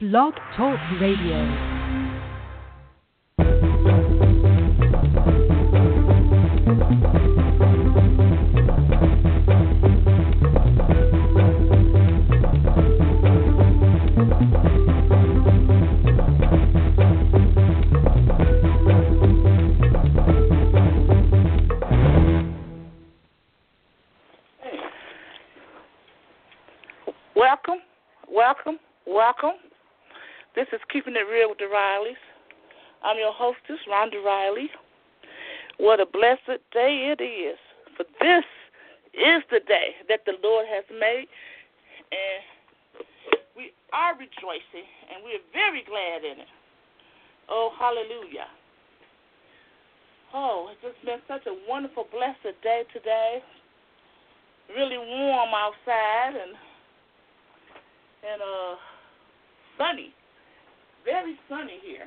Blog Talk Radio. Welcome. This is Keeping It Real with the Rileys. I'm your hostess, Rhonda Riley. What a blessed day it is. For this is the day that the Lord has made, and we are rejoicing, and we are very glad in it. Oh, hallelujah. Oh, it's just been such a wonderful, blessed day today. Really warm outside and sunny, very sunny here.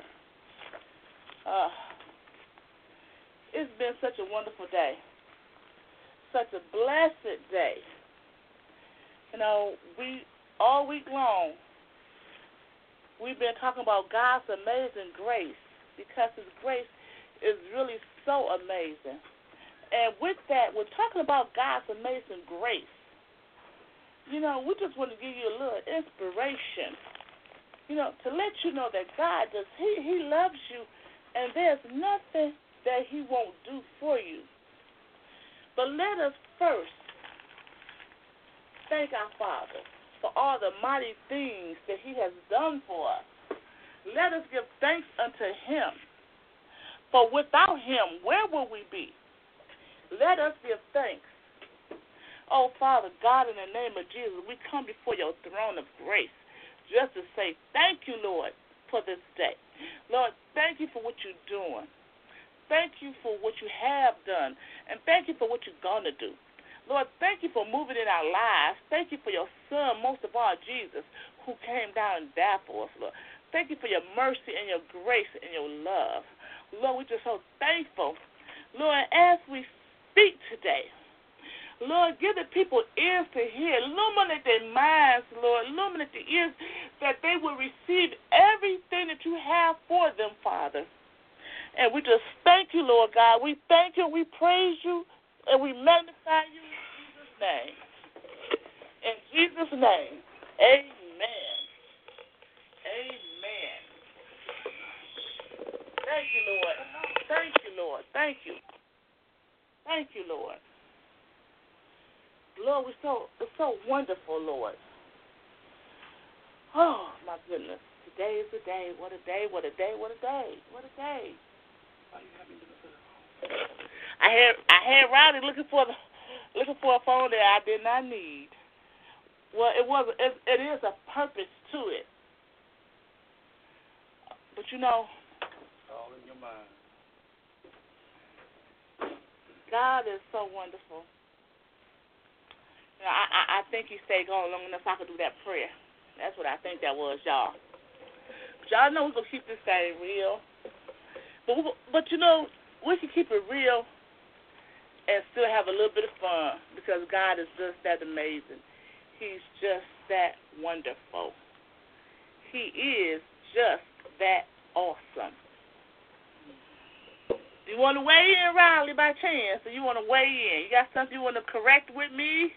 It's been such a wonderful day, such a blessed day. You know, we all week long we've been talking about God's amazing grace, because His grace is really so amazing. And with that, we're talking about God's amazing grace. You know, we just want to give you a little inspiration, you know, to let you know that God does, He loves you, and there's nothing that He won't do for you. But let us first thank our Father for all the mighty things that He has done for us. Let us give thanks unto Him, for without Him, where will we be? Let us give thanks. Oh, Father God, in the name of Jesus, we come before your throne of grace just to say thank you, Lord, for this day. Lord, thank you for what you're doing. Thank you for what you have done, and thank you for what you're going to do. Lord, thank you for moving in our lives. Thank you for your Son, most of all, Jesus, who came down and died for us, Lord. Thank you for your mercy and your grace and your love. Lord, we're just so thankful. Lord, as we speak today, Lord, give the people ears to hear. Illuminate their minds, Lord. Illuminate the ears that they will receive everything that you have for them, Father. And we just thank you, Lord God. We thank you, we praise you, and we magnify you in Jesus' name. In Jesus' name, amen. Amen. Thank you, Lord. Thank you, Lord. Thank you. Thank you, Lord. Lord, it's so wonderful, Lord. Oh, my goodness. Today is the day. What a day, what a day, what a day, what a day. I had Riley looking for a phone that I did not need. Well, it is a purpose to it. But you know, it's all in your mind. God is so wonderful. You know, I think He stayed gone long enough so I could do that prayer. That's what I think that was, y'all. But y'all know we're going to keep this thing real. But you know, we can keep it real and still have a little bit of fun, because God is just that amazing. He's just that wonderful. He is just that awesome. You want to weigh in, Riley, by chance? Or you want to weigh in? You got something you want to correct with me?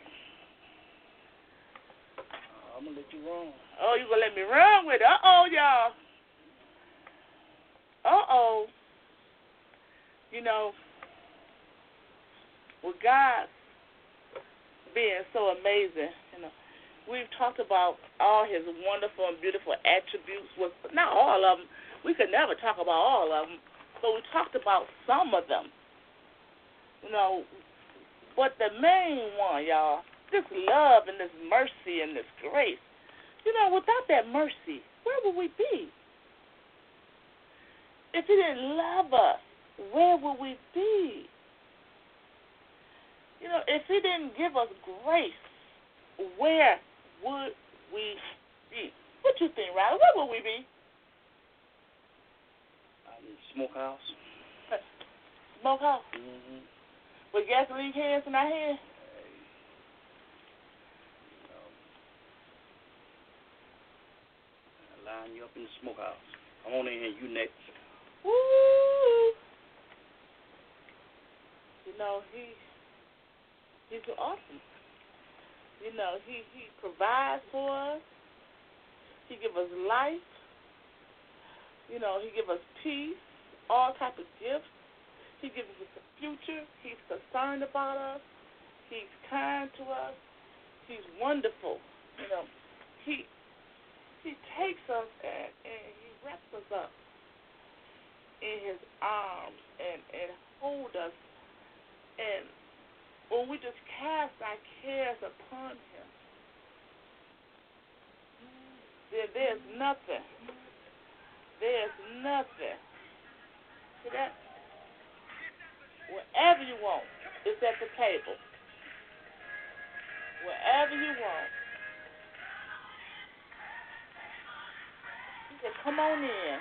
I'm going to let you run. Oh, you going to let me run with it? Uh-oh, y'all. Uh-oh. You know, with God being so amazing, you know, we've talked about all His wonderful and beautiful attributes. Well, not all of them. We could never talk about all of them, but we talked about some of them. You know, but the main one, y'all, this love and this mercy and this grace. You know, without that mercy, where would we be? If He didn't love us, where would we be? You know, if He didn't give us grace, where would we be? What you think, Riley? Where would we be? Smokehouse. Smokehouse? Mm-hmm. With gasoline cans in our hand? Line line you up in the smokehouse. I'm on in here. You next. Woo! You know, he's awesome. You know, he provides for us. He gives us life. You know, he gives us peace, all type of gifts. He gives us a future. He's concerned about us. He's kind to us. He's wonderful. You know, he takes us and he wraps us up in his arms and holds us. And when we just cast our cares upon him, there's nothing. There's nothing. See that? Whatever you want is at the table. Whatever you want. He said, come on in.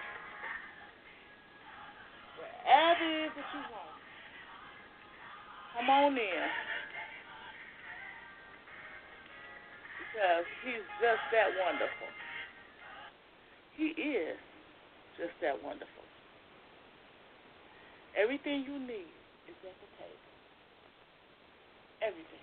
Whatever it is that you want, come on in. Because he's just that wonderful. He is just that wonderful. Everything you need is at the table. Everything.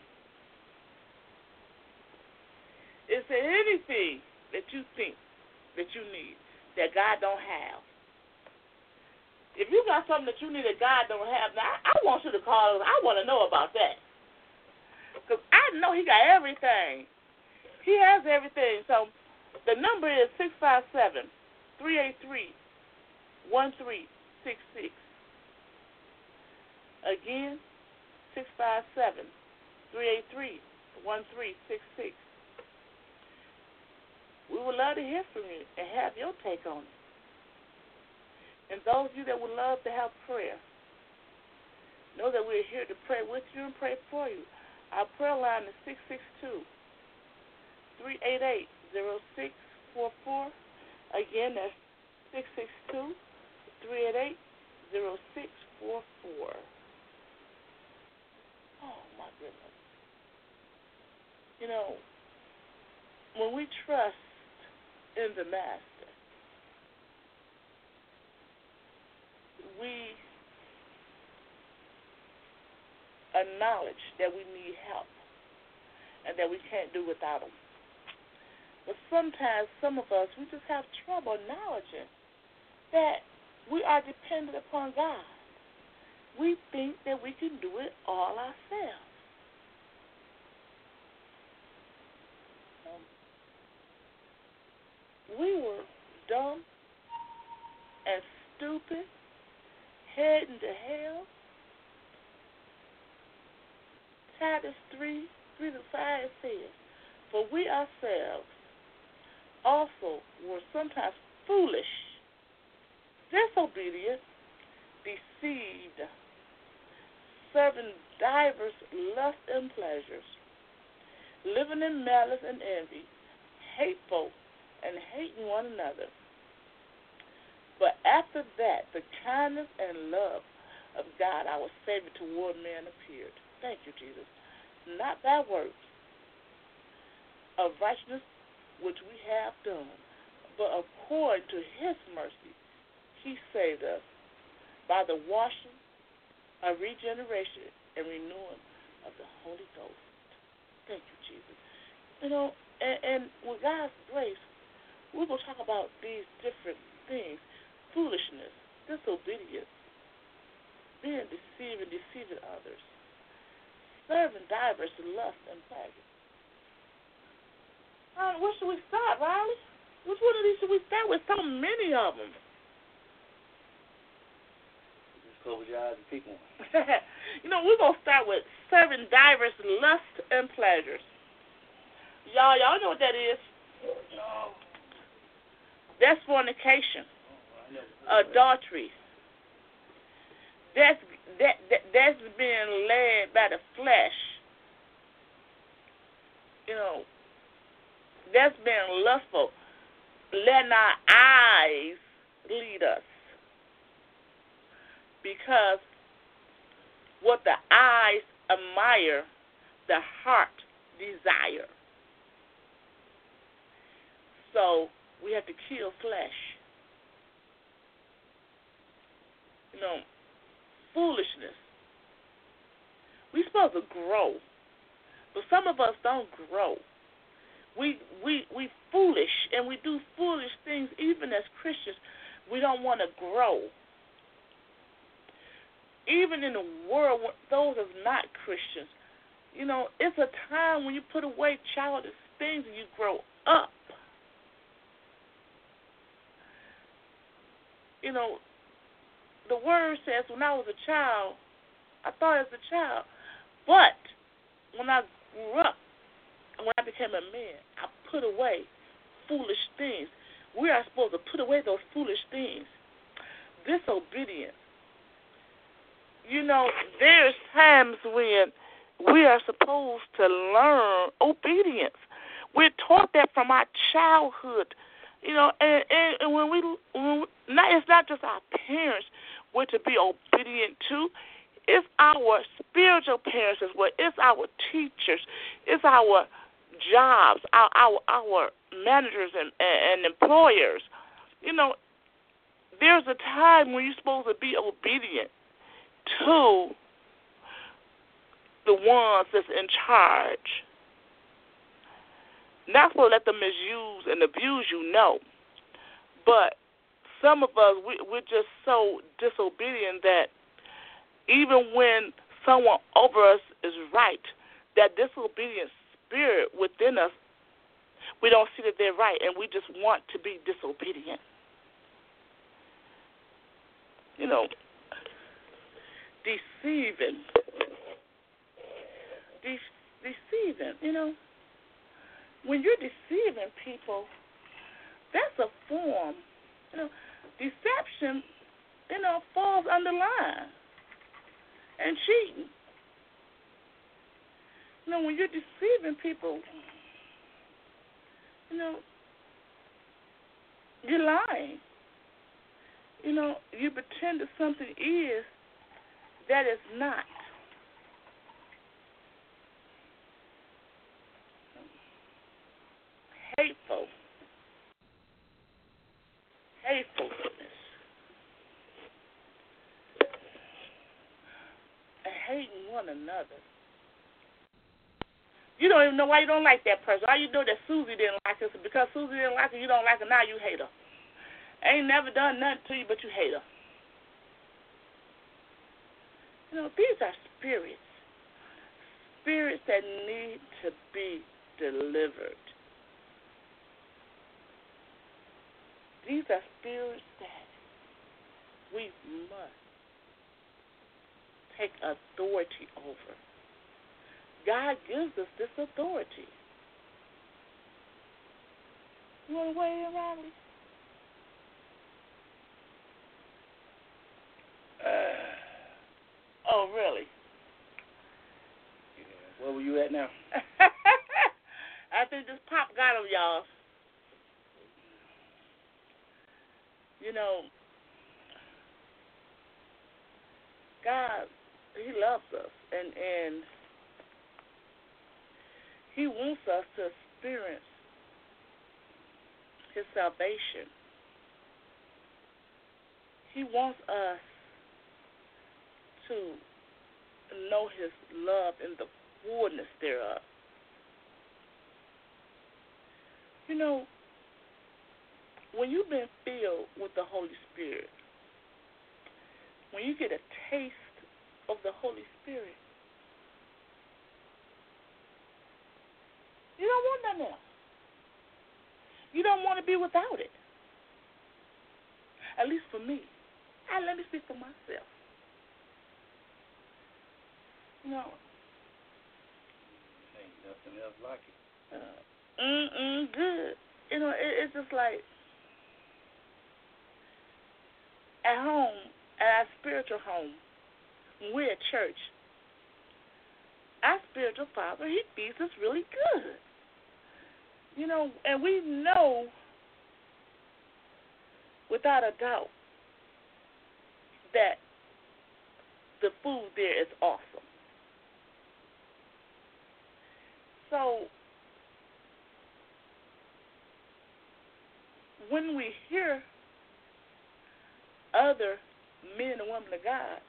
Is there anything that you think that you need that God don't have? If you got something that you need that God don't have, now I want you to call us. I want to know about that. Because I know he got everything. He has everything. So the number is 657-383-1366. Again, 657-383-1366. We would love to hear from you and have your take on it. And those of you that would love to have prayer, know that we're here to pray with you and pray for you. Our prayer line is 662-388-0644. Again, that's 662-388-0644. Oh, my goodness. You know, when we trust in the Master, we acknowledge that we need help and that we can't do without him. But sometimes some of us, we just have trouble acknowledging that we are dependent upon God. We think that we can do it all ourselves. We were dumb and stupid, heading to hell. Titus 3:3-5 says, for we ourselves also were sometimes foolish, disobedient, deceived, serving divers lusts and pleasures, living in malice and envy, hateful, and hating one another. But after that, the kindness and love of God, our Savior, toward men appeared. Thank you, Jesus. Not by works of righteousness which we have done, but according to his mercy, he saved us by the washing of regeneration and renewing of the Holy Ghost. Thank you, Jesus. You know, and with God's grace, we're going to talk about these different things. Foolishness, disobedience, being deceiving others, serving divers lust and pleasure. Where should we start, Riley? Which one of these should we start with? So many of them. Just close your eyes and pick one. You know, we're going to start with serving divers lust and pleasures. Y'all know what that is? No. That's fornication, adultery. That's being led by the flesh. You know, that's being lustful, letting our eyes lead us. Because what the eyes admire, the heart desire. So we have to kill flesh. Foolishness. We're supposed to grow, but some of us don't grow. We foolish, and we do foolish things even as Christians. We don't want to grow. Even in the world, those are not Christians. It's a time when you put away childish things and you grow up. The word says when I was a child, I thought as a child. But when I grew up, when I became a man, I put away foolish things. We are supposed to put away those foolish things. Disobedience. There's times when we are supposed to learn obedience. We're taught that from our childhood. And when it's not just our parents we're to be obedient to. It's our spiritual parents as well. It's our teachers. It's our jobs, our managers and employers. There's a time when you're supposed to be obedient to the ones that's in charge. Not to let them misuse and abuse but some of us, we're just so disobedient that even when someone over us is right, that disobedient spirit within us, we don't see that they're right, and we just want to be disobedient. Deceiving. When you're deceiving people, that's a form. Deception, falls under lying and cheating. When you're deceiving people, you're lying. You pretend that something is that is not. Hatefulness. And hating one another. You don't even know why you don't like that person. All you know that Susie didn't like her. So because Susie didn't like her, you don't like her, now you hate her. Ain't never done nothing to you, but you hate her. These are spirits. Spirits that need to be delivered. These are spirits that we must take authority over. God gives us this authority. You want to weigh in, Riley? Oh, really? Yeah. Where were you at now? I think this pop got him, y'all. God, He loves us, and He wants us to experience His salvation. He wants us to know His love and the fullness thereof. When you've been filled with the Holy Spirit, when you get a taste of the Holy Spirit, you don't want nothing else. You don't want to be without it. At least for me. Let me speak for myself. Ain't nothing else like it. Good. It's just like at home, at our spiritual home, when we're at church, our spiritual father, he feeds us really good. And we know without a doubt that the food there is awesome. So when we hear other men and women of God,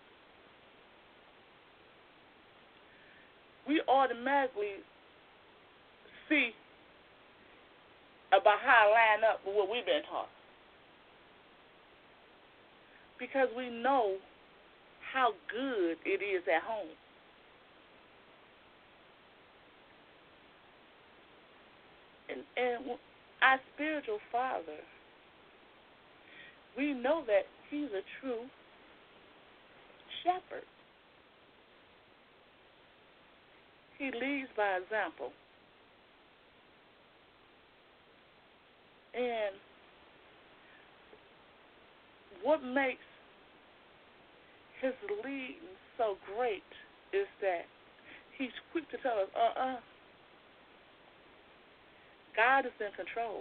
we automatically see about how to line up with what we've been taught. Because we know how good it is at home. And our spiritual father, we know that he's a true shepherd. He leads by example. And what makes his leading so great is that he's quick to tell us, God is in control.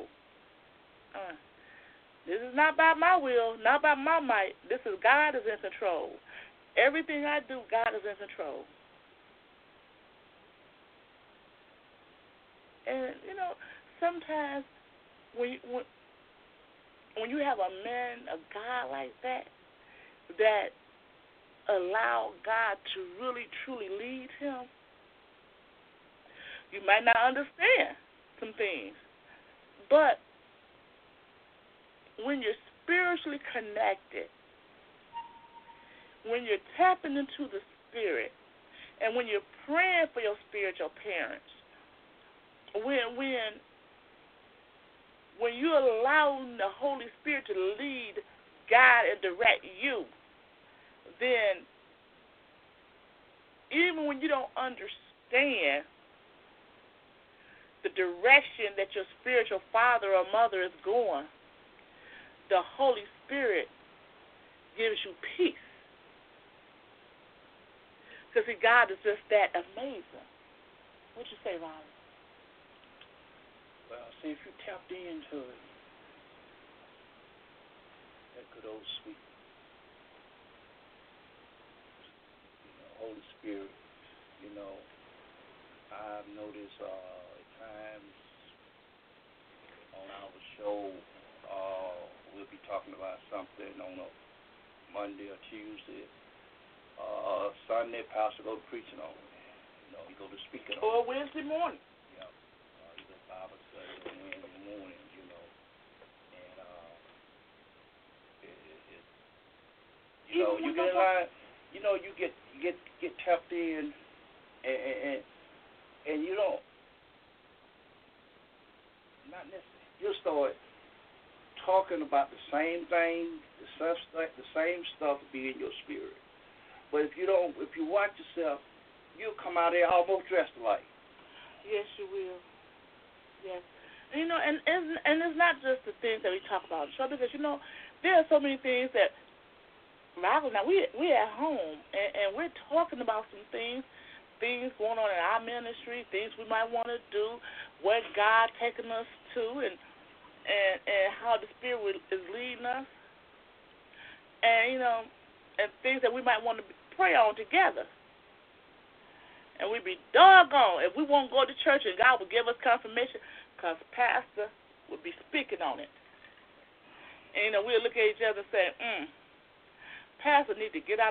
This is not by my will, not by my might. This is God is in control. Everything I do, God is in control. And, sometimes when you have a man of God like that allow God to really, truly lead him, you might not understand some things. But when you're spiritually connected, when you're tapping into the Spirit, and when you're praying for your spiritual parents, when you're allowing the Holy Spirit to lead, guide, and direct you, then even when you don't understand the direction that your spiritual father or mother is going, the Holy Spirit gives you peace. Because, see, God is just that amazing. What you say, Ronnie? Well, see, if you tapped into it, that good old sweet, Holy Spirit, I've noticed at times on our show, we'll be talking about something on a Monday or Tuesday. Sunday, Pastor go to preaching on it. He go to speaking on it. Or Wednesday morning. Yeah. He go to Bible study on Wednesday morning, And you get a lot, you get tapped in, and you don't, not necessarily, you'll start talking about the same thing, the same stuff be in your spirit. But if you watch yourself, you'll come out there almost dressed alike. Yes, you will. Yes. And it's not just the things that we talk about on the show, because, there are so many things that, now we at home, and we're talking about some things going on in our ministry, things we might want to do, where God taking us to, and how the Spirit is leading us, and and things that we might want to pray on together. And we'd be doggone if we won't go to church and God would give us confirmation, because Pastor would be speaking on it. And we'll look at each other and say, Pastor need to get out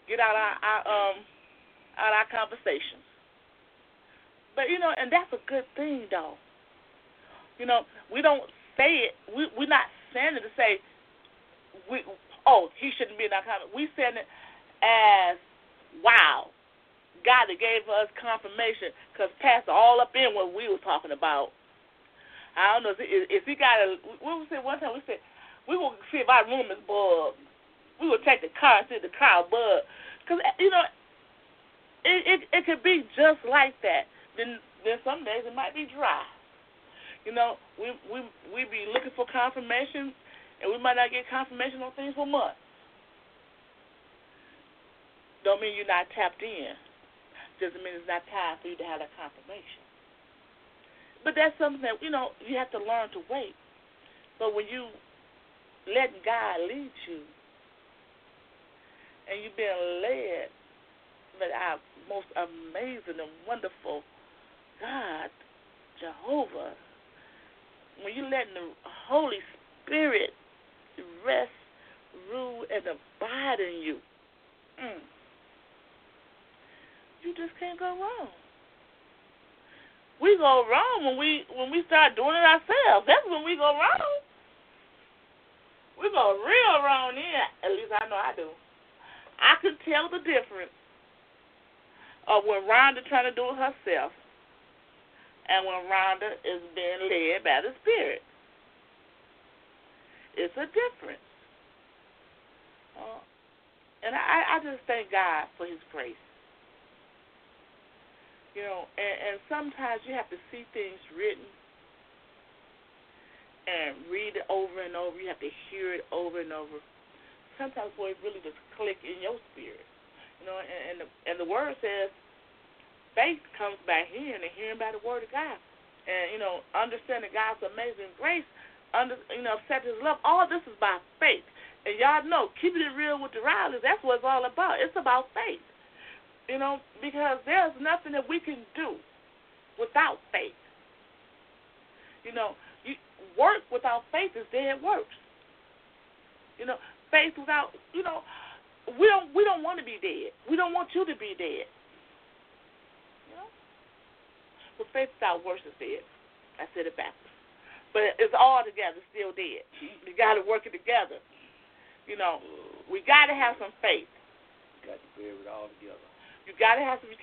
our conversations. But and that's a good thing, though. We don't say it. We're not saying it to say he shouldn't be in our conversation. We saying it as, wow, God that gave us confirmation, because Pastor all up in what we were talking about. I don't know if he got what we said one time. We said we will see if our room is bugged. We will take the car and see if the car bugged, because it could be just like that. Then some days it might be dry. We be looking for confirmation, and we might not get confirmation on things for months. Don't mean you're not tapped in. Doesn't mean it's not time for you to have that confirmation. But that's something that, you have to learn to wait. But when you let God lead you, and you're being led by our most amazing and wonderful God, Jehovah, when you're letting the Holy in you. You just can't go wrong. We go wrong when we start doing it ourselves. That's when we go wrong. We go real wrong then. At least I know I do. I can tell the difference of when Rhonda trying to do it herself and when Rhonda is being led by the Spirit. It's a difference. And I just thank God for His grace. You know, and sometimes you have to see things written and read it over and over. You have to hear it over and over. Sometimes, boy, it really just click in your spirit. You know, and the Word says faith comes by hearing and hearing by the Word of God. And, you know, understanding God's amazing grace, accepting His love, all this is by faith. And y'all know, keeping it real with the Rileys, that's what it's all about. It's about faith. You know, because there's nothing that we can do without faith. You know, work without faith is dead works. You know, faith without, we don't want to be dead. We don't want you to be dead. You know? But faith without works is dead. I said it backwards. But it's all together, still dead. You got to work it together. You know, we got to have some faith. You got to bear it all together. You got to have some.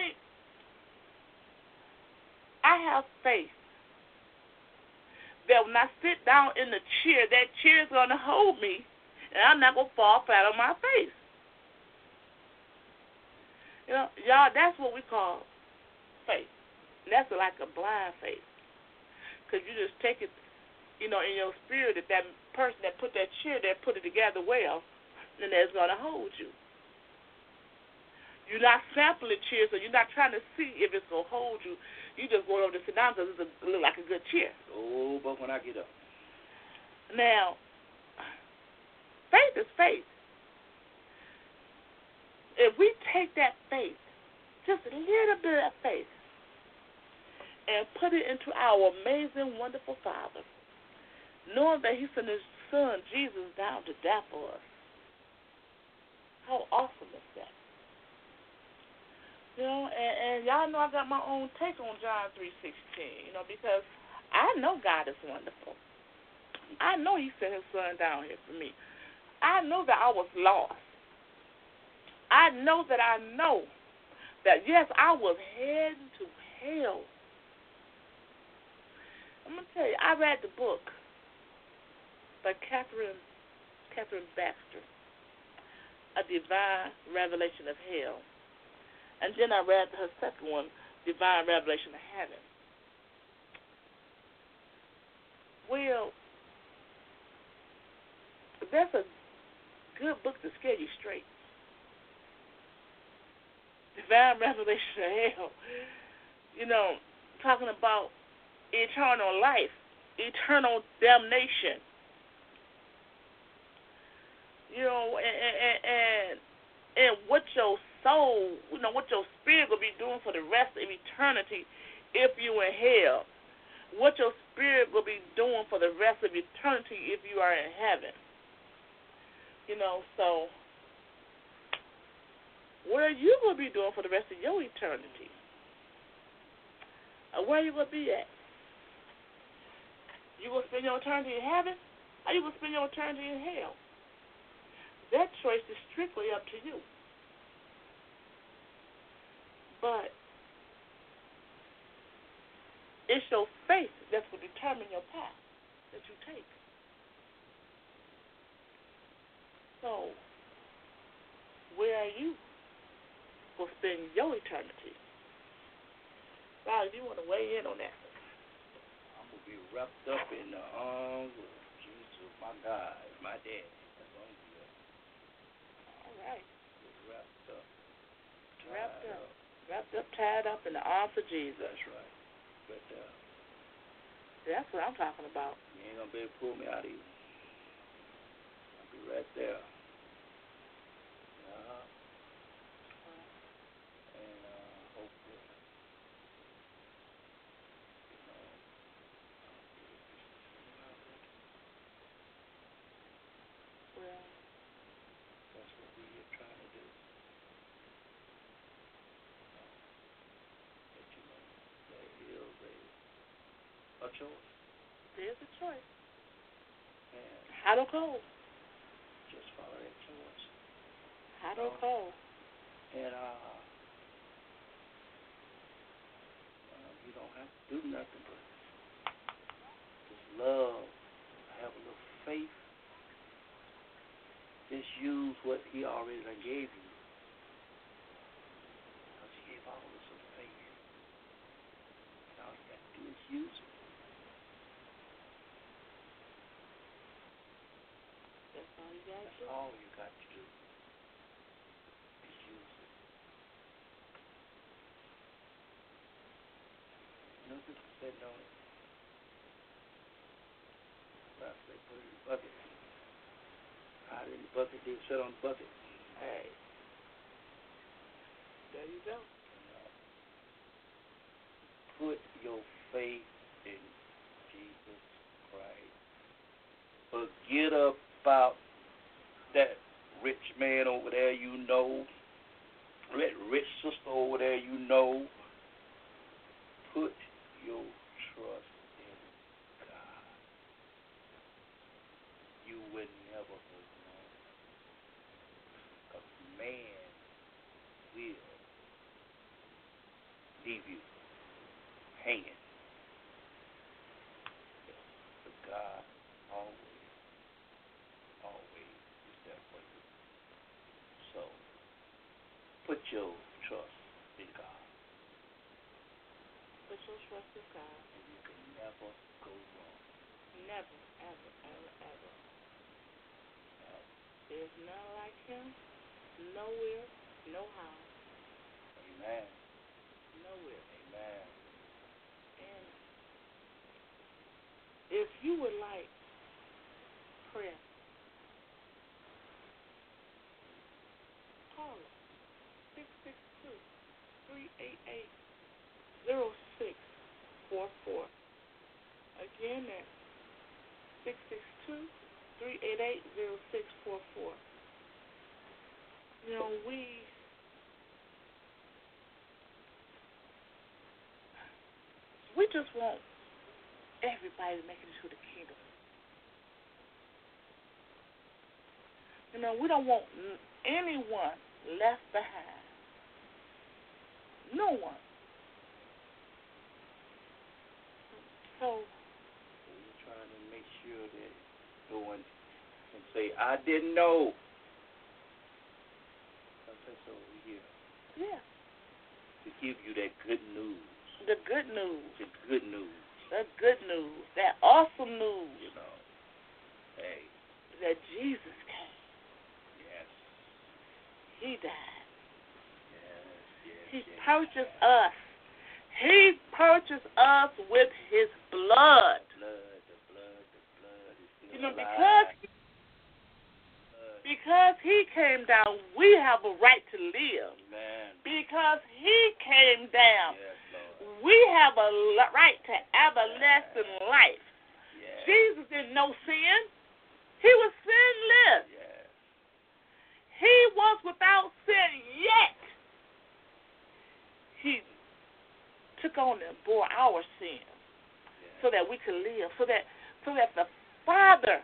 I have faith that when I sit down in the chair, that chair is going to hold me, and I'm not going to fall flat on my face. You know, y'all, that's what we call faith. And that's like a blind faith. Because you just take it, in your spirit that person that put that chair there put it together well, and that's going to hold you. You're not sampling chairs, so you're not trying to see if it's going to hold you. You just go over to sit down because it looks like a good chair. Oh, but when I get up. Now, faith is faith. If we take that faith, just a little bit of faith, and put it into our amazing, wonderful Father, knowing that He sent His Son, Jesus, down to die for us. How awesome is that? You know, and y'all know I got my own take on John 3:16, because I know God is wonderful. I know He sent His Son down here for me. I know that I was lost. I know that, yes, I was heading to hell. I'm going to tell you, I read the book by Catherine Baxter, A Divine Revelation of Hell. And then I read her second one, Divine Revelation of Heaven. Well, that's a good book to scare you straight. Divine Revelation of Hell. Talking about eternal life, eternal damnation. And what your soul, what your spirit will be doing for the rest of eternity if you in hell. What your spirit will be doing for the rest of eternity if you are in heaven. So what are you going to be doing for the rest of your eternity? Where are you going to be at? You going to spend your eternity in heaven? Or you going to spend your eternity in hell? That choice is strictly up to you. But it's your faith that will determine your path that you take. So, where are you going to spend your eternity? Bob, you want to weigh in on that? I'm going to be wrapped up in the arms of Jesus, my God, my daddy. That's what I'm going to do. All right. Wrapped up. Wrapped up, tied up in the arms of Jesus. That's right. But that's what I'm talking about. You ain't going to be able to pull me out of here. I'll be right there. And hopefully, well, that's what a choice. There's a choice. And Hot or cold. just follow that choice. Hot or cold. And you don't have to do nothing but just love, have a little faith. Just use what he already done gave you. Because he gave all of us some faith. And all you got to do is use it. That's all you got to do. That's all you got to do. Is use it. No people sitting on it. Well, they put it in the bucket. Out in the bucket, they sit on the bucket. Hey. There you go. Put your faith in Jesus Christ. Forget about that rich man over there you know, that rich sister over there you know. Put your trust in God. You will never go wrong. A man will leave you hanging. But God always is there for you. So, put your trust in God. Put your trust in God. And you can never go wrong. Never, ever, ever, ever. There's none like him. Nowhere, no how. Amen. Nowhere. Amen. And if you would like prayer, call us. 662-388-0644. Again, that's 662-388-0644. You know, we just want everybody to make it into the kingdom. You know, we don't want anyone left behind. No one. So we're trying to make sure that no one can say, I didn't know. That's over here. Yeah. To give you that good news. The good news. The good news. The good news. That awesome news. You know. Hey. That Jesus came. Yes. He died. Yes. He purchased us. He purchased us with his blood. The blood is still you know, alive. Because he came down, we have a right to live. Amen. Because he came down, yes, Lord. we have a right to everlasting life. Yes. Jesus didn't know sin. He was sinless. Yes. He was without sin, yet he took on and bore our sins so that we could live, so that the Father,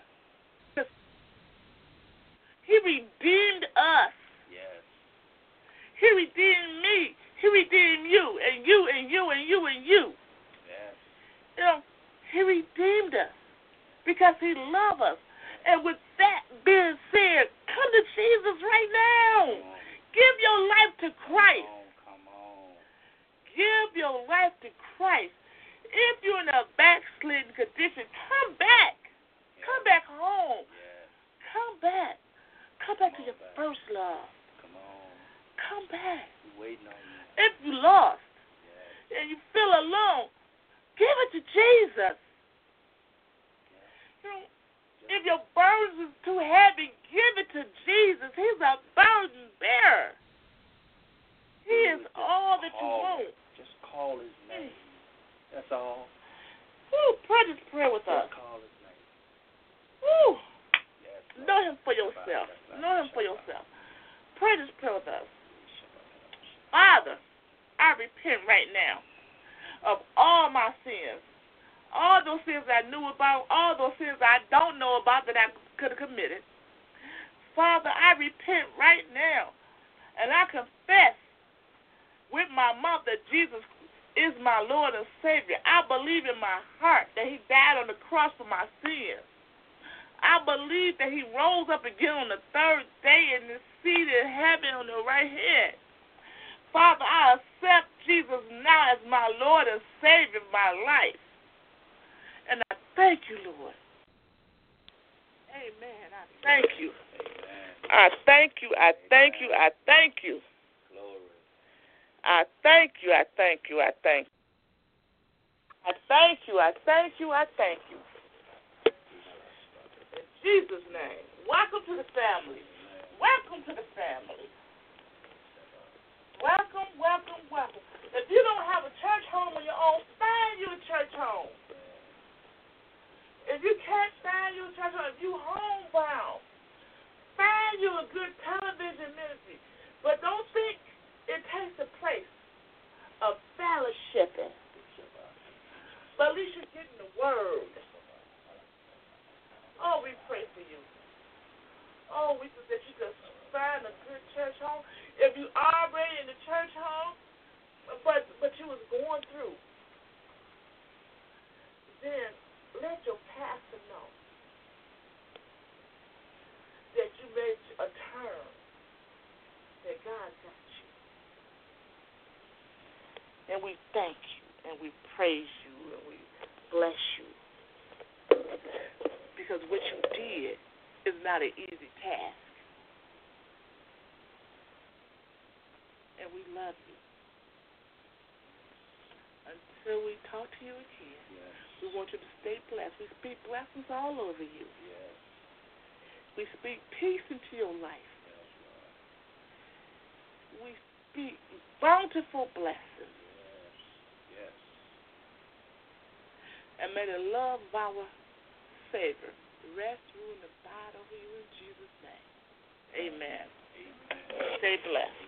he redeemed us. Yes. He redeemed me. He redeemed you, and you, and you, and you, and you. Yes. You know, he redeemed us because he loved us. And with that being said, come to Jesus right now. Give your life to Christ. Come on. Give your life to Christ. If you're in a backslidden condition, come back. Yes. Come back home. Yes. Come back. Come back to your back. first love. Come on. Come back. We're waiting on you. If you lost yes. and you feel alone, give it to Jesus. Yes. You know, if your burden is too heavy, give it to Jesus. He's a burden bearer. He is all that you want. Just call his name. That's all. Woo, pray this prayer with us. Just call his name. Woo. Yes, know him for yourself. Know him for yourself. Pray this prayer with us. Father, I repent right now of all my sins, all those sins I knew about, all those sins I don't know about that I could have committed. Father, I repent right now, and I confess with my mouth that Jesus is my Lord and Savior. I believe in my heart that he died on the cross for my sins. I believe that he rose up again on the third day and is seated in heaven on the right hand. Father, I accept Jesus now as my Lord and Savior of my life. And I thank you, Lord. Amen. I thank you. I thank you. I thank you. I thank you. I thank you. I thank you. I thank you. I thank you. I thank you. I thank you. In Jesus' name. Welcome to the family. Welcome to the family. Welcome, welcome, welcome. If you don't have a church home on your own, find you a church home. If you can't find you a church home, if you homebound, find you a good television ministry. But don't think it takes the place of fellowshipping. But at least you're getting the word. Oh, we pray for you. Oh, we pray that you can find a good church home. If you are already in the church home, but you was going through, then let your pastor know that you made a turn, that God got you. And we thank you, and we praise you, and we bless you. Because what you did is not an easy task. And we love you. Until we talk to you again, we want you to stay blessed. We speak blessings all over you. We speak peace into your life. We speak bountiful blessings. And may the love of our Savior rest, rule, and abide over you in Jesus' name. Amen. Stay blessed.